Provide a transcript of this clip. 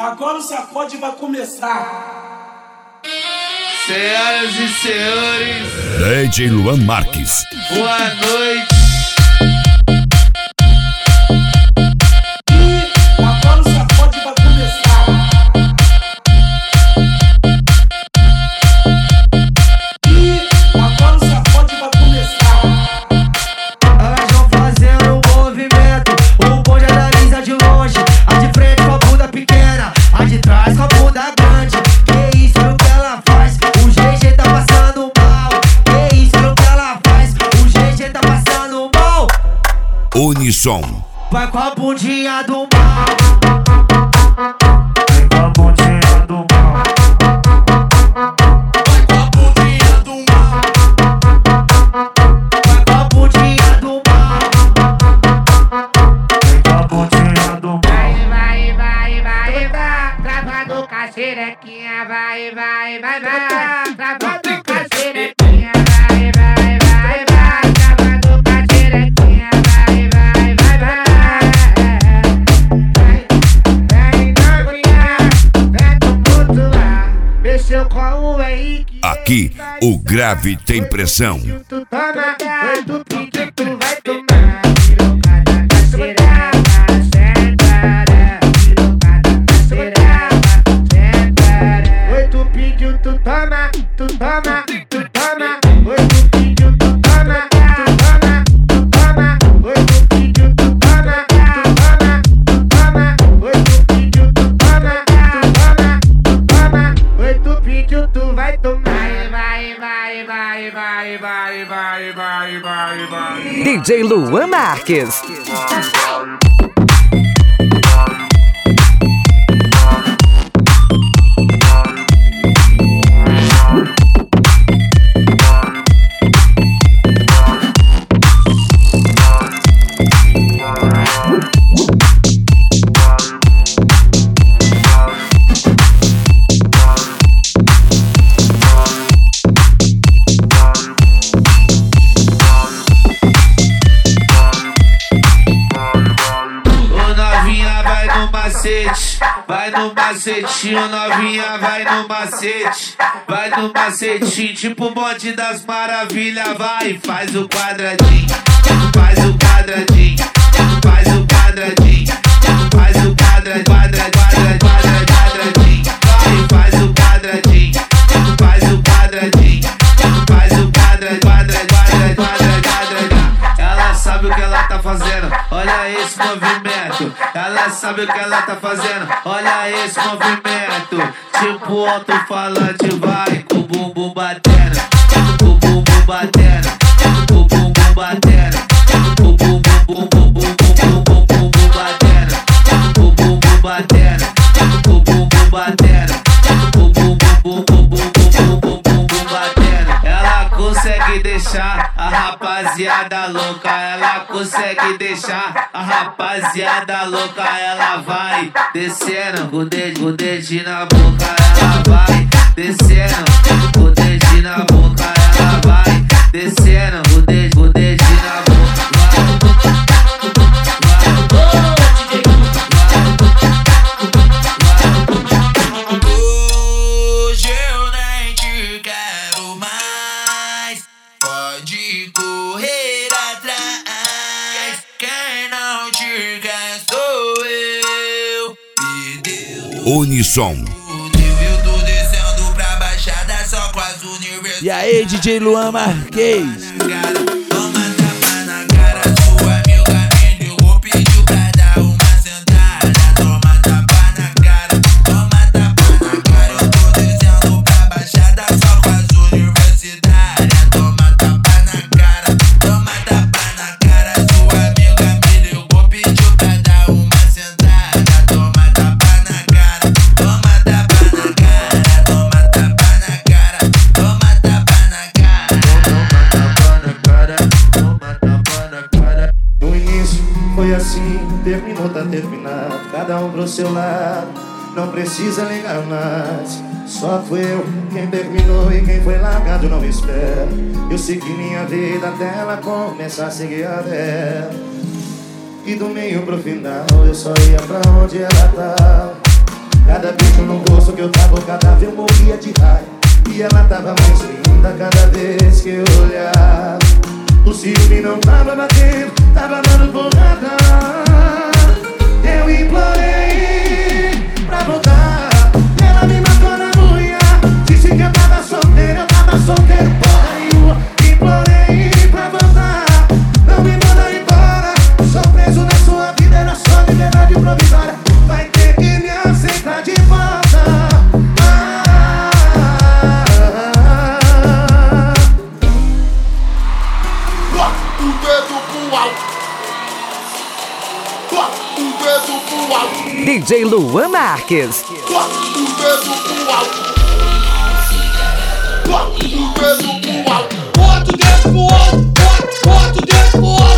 Agora o sacode vai começar. Senhoras e senhores, DJ Luan Marques. Boa noite. Agora o sacode vai começar. Agora o sacode vai começar. Elas vão fazendo um movimento, o bonde analisa de longe. A de frente com a bunda pequena, a de trás com a bunda grande. Que isso é o que ela faz, o GG tá passando mal. Que isso é o que ela faz, o GG tá passando mal. Unissom. Vai com a bundinha do mal. Vem com a bundinha do mal. Vai com a bundinha do mal. Vai com a bundinha do mal. Vem com a bundinha do mal. Vai, travando com a xerequinha, vai, travando com a xerequinha, vai, travando com a xerequinha, vai, vem novinha, vem tumultuar, mexeu com o Henrique. Aqui o grave tem pressão. Tu toma, foi tu pediu, tu vai tomar, virou cada caceirada, sentada, virou cada caceirada, sentada. Oi, tu pediu, tu toma, tu toma, tu toma. Oi, tu pediu, tu toma, tu toma, tu toma. Oi, tu pediu, tu toma, tu toma, tu toma. Oi, tu pediu, tu toma, tu toma, tu toma. Oi, tu pediu, tu vai tomar. Vai. DJ Luan Marques. Vai no macetinho, novinha, vai no macete. Vai no macetinho, tipo o bonde das maravilhas. Vai, faz o quadradinho, faz o quadradinho, faz o quadradinho, faz o quadradinho, quadradinho. Vai, faz o quadradinho, faz o quadradinho, faz o quadradinho. Ela sabe o que ela tá fazendo, olha esse movimento. Ela sabe o que ela tá fazendo, olha esse movimento. Tipo alto-falante, vai com o bumbum batendo, com o bumbum batendo, com o bumbum batendo, com o bumbum batendo, com o bumbum batendo, com o bumbum batendo, com o bumbum batendo. Ela consegue deixar a rapaziada louca, ela consegue deixar a rapaziada louca. Ela vai descendo com o dedinho na boca, ela vai descendo com o dedinho na boca, ela vai descendo com o dedinho na boca. Hoje eu nem te quero mais, pode correr atrás. Quem não te quer sou eu. Unissom. Eu tô descendo pra baixada só com as universidades. E aí, DJ Luan Marques? Toma tapa na cara, sua amiga me ligou, pediu pra dar uma sentada. Toma tapa na cara, toma tapa na cara. Eu tô descendo pra baixada só com as universitárias. Toma tapa na cara, toma tapa na cara. Sua amiga me ligou, pediu pra dar uma sentada. Toma tapa na cara, toma tapa na cara. Toma tapa na cara, toma tapa na cara. No início foi assim, terminou, tá terminado. Cada um pro seu lado, não precisa ligar mais. Só fui eu quem terminou e quem foi largado não espera. Eu segui minha vida até ela começar a seguir a dela. E do meio pro final eu só ia pra onde ela tava. Cada beijo no rosto que eu tava eu morria de raiva. E ela tava mais linda cada vez que eu olhava. O ciúme não tava batendo, tava dando porrada. Eu implorei pra voltar, ela me matou na unha. Disse que eu tava solteiro porra nenhuma. Implorei pra voltar, não me manda embora. Sou preso na sua vida, era só liberdade provisória. Vai ter que me aceitar de volta. O dedo pro alto. O dedo pro alto. DJ Luan Marques. O dedo pro alto. O dedo pro alto. Bota o dedo pro alto, bota o dedo pro alto.